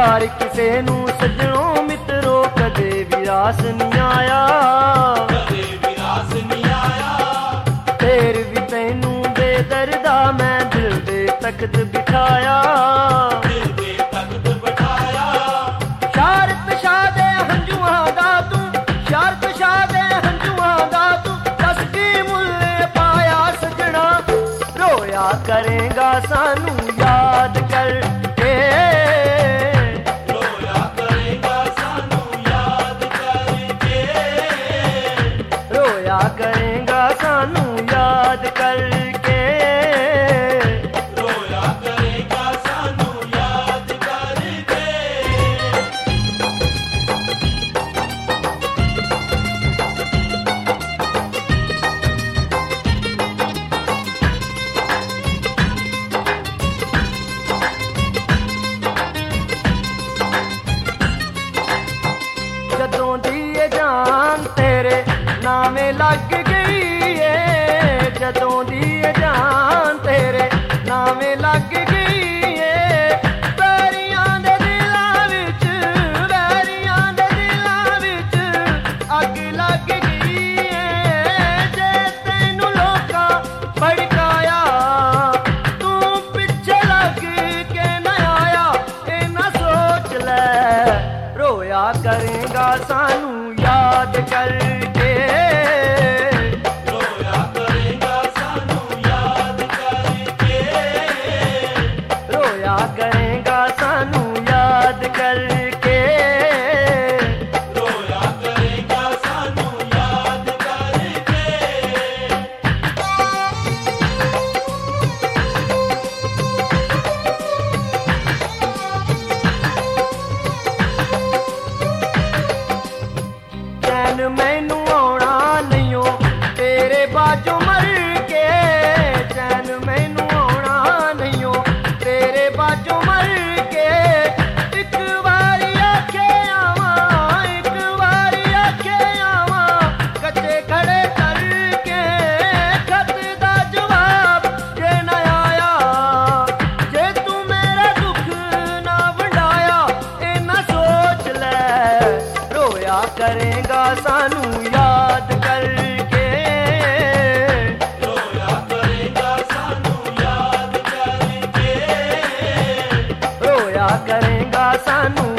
प्यार किसे नू सजनों मित्रों कदे विरास नहीं आया, कदे विरास नहीं आया। फिर भी तैनू बेदर्दा मैं दिल दे तख्त बिठाया, दिल दे तख्त बिठाया। शारत शाह दे हंजुआं दा तू, शारत शाह दे हंजुआं दा तू, दस की मुल्ले पाया सजना। रोया करेगा सानू याद करके, रोया करेगा सानू याद करके, रोया करेगा सानू याद करके, रोया करेगा सानू याद करके। जदों दी ये जान तेरे नामे लग गई है, जदों दी ये जान तेरे नामे लग गई है। बैरियां दे दिलां विच, बैरियां दे दिलां विच अग लग गई है। जे तैनू लोकां भड़काया तू पिछे लग के न आया, ए ना सोच ले। रोया करेगा सानू याद करके, रोया करेगा सानू याद करके, रोया करेगा सानू याद करके, रोया करेगा सानू याद करके। चैन मैनू आना नहीं हो तेरे बाजू मर के, चैन मैनू आना नहीं हो तेरे बाजू मर के। एक बारी आखे आवा, एक बारी आखे आवा, कच्चे खड़े करके। खत दा जवाब जे न आया, जे तू मेरा दुख ना वंडाया, ए ना सोच ले। रोया करेगा सानू याद करके, रोया करेगा सानू याद करके, रोया करेगा सानू